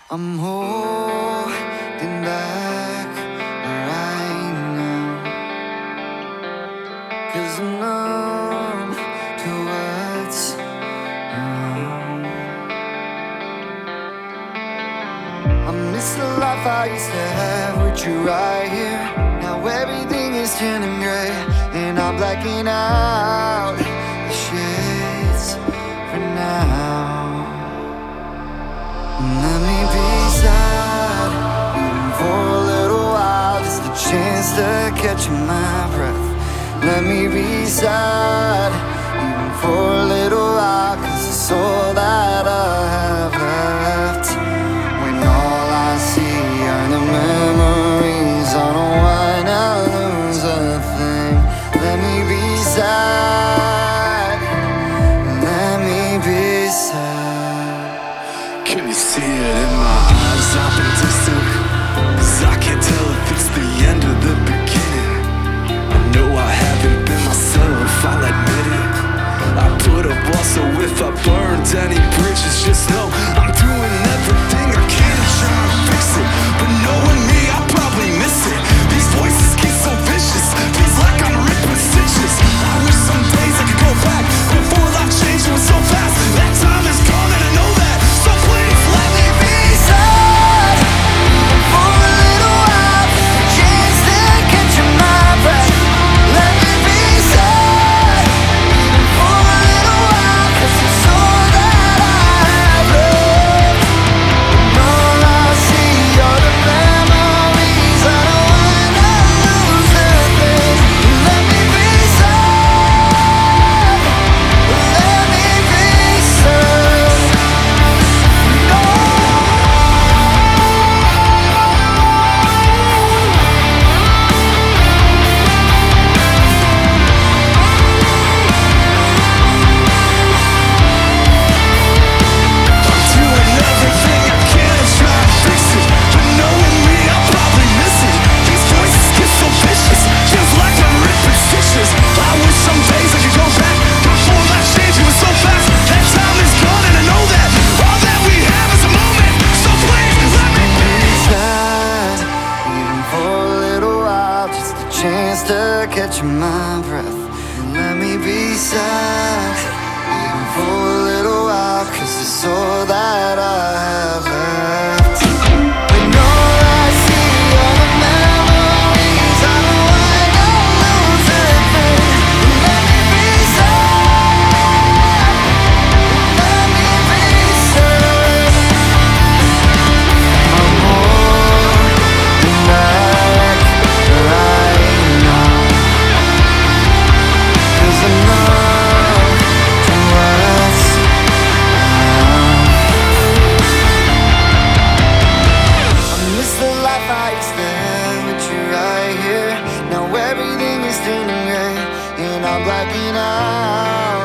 I'm holding back right now, 'cause I'm numb to what's wrong. I miss the life I used to have with you right here. Now everything is turning gray, and I'm blacking out the shades for now. Let me be sad, even for a little while, just a chance to catch my breath. Let me be sad, even for a little while, 'cause it's all that I have left. When all I see are the memories, I don't wanna lose a thing. Let me be sad, let me be sad. Can you see it in my eyes? I've been distant, 'cause I can't tell if it's the end or the beginning. I know I haven't been myself, I'll admit it. I put up walls, so if I burned any bridges, just know I'm doing everything I can to try and fix it. But knowing me, I'll probably miss it. These voices get so vicious, feels like I'm ripping stitches. I wish some days I could go back, before life changed, it was so fast. That time is gone and I know that. So please let me be sad, for a little while, just a chance to catch my breath. Let me be sad, for a little while, 'cause it's all that I have left. And all I see are the memories, I don't wanna lose a thing. Let me be sad, let me be sad. No. doing everything I can to try and fix it. But knowing me, I'll probably miss it. These voices get so vicious, feels like I'm ripping stitches. I wish some days I could go back, before life changed, it was so fast. That time is gone and I know that. All that we have is a moment, so please let me be. Sad, even for a little while, just a chance to catch my breath. Let me be sad, even for a little while, 'cause it's all that I have left. When all I see are the memories, I don't wanna lose a thing. Let me be sad, let me be sad. I'm holding back right now, 'cause I'm numb to what's wrong. I miss the life I used to have with you right here. Now everything is turning gray, and I'm blacking out